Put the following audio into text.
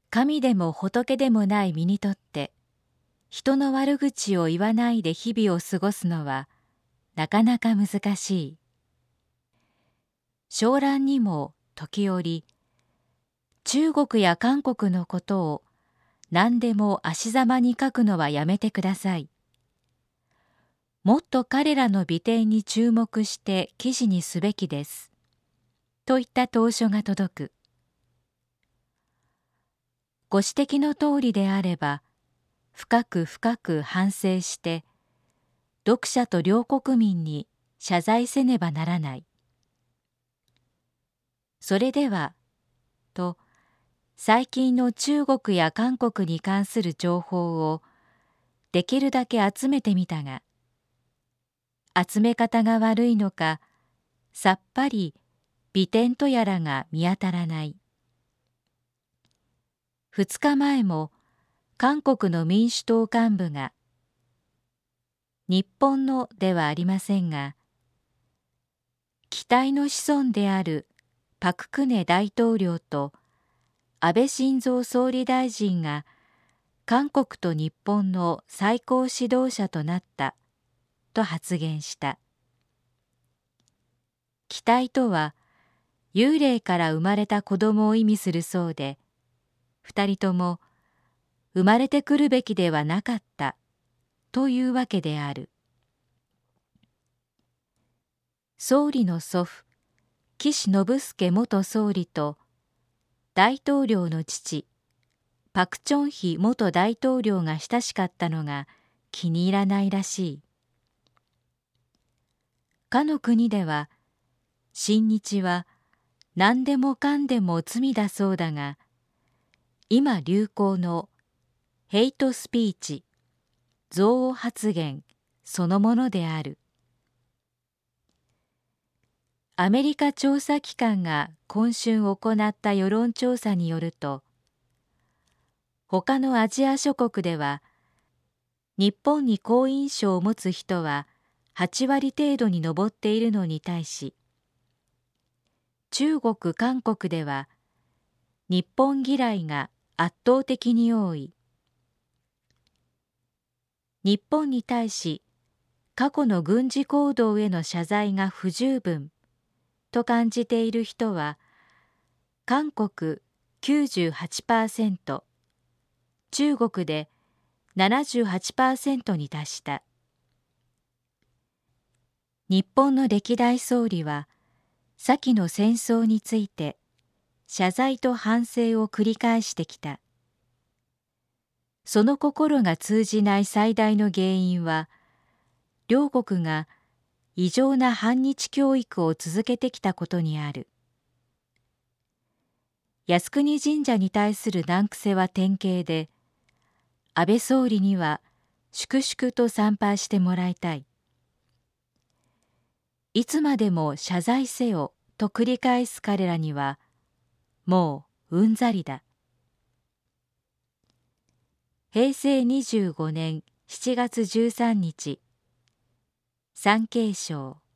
神でも仏でもない身にとって、人の悪口を言わないで日々を過ごすのはなかなか難しい。小蘭にも時折、中国や韓国のことを何でも足ざまに書くのはやめてください。もっと彼らの美点に注目して記事にすべきです。といった投書が届く。ご指摘の通りであれば、深く深く反省して、読者と両国民に謝罪せねばならない。それでは、と、最近の中国や韓国に関する情報をできるだけ集めてみたが、集め方が悪いのか、さっぱり美点とやらが見当たらない。2日前も韓国の民主党幹部が、日本のではありませんが、期待の子孫であるパク・クネ大統領と安倍晋三総理大臣が韓国と日本の最高指導者となったと発言した。期待とは幽霊から生まれた子供を意味するそうで、二人とも生まれてくるべきではなかったというわけである。総理の祖父、岸信介元総理と大統領の父、パク・チョンヒ元大統領が親しかったのが気に入らないらしい。かの国では、親日は何でもかんでも罪だそうだが、今流行のヘイトスピーチ、憎悪発言そのものである。アメリカ調査機関が今春行った世論調査によると、他のアジア諸国では、日本に好印象を持つ人は8割程度に上っているのに対し、中国・韓国では日本嫌いが圧倒的に多い。日本に対し過去の軍事行動への謝罪が不十分と感じている人は、韓国 98%、中国で 78% に達した。日本の歴代総理は、先の戦争について謝罪と反省を繰り返してきた。その心が通じない最大の原因は、両国が異常な反日教育を続けてきたことにある。靖国神社に対する難癖は典型で、安倍総理には粛々と参拝してもらいたい。いつまでも謝罪せよと繰り返す彼らには、もううんざりだ。平成25年7月13日、産経省。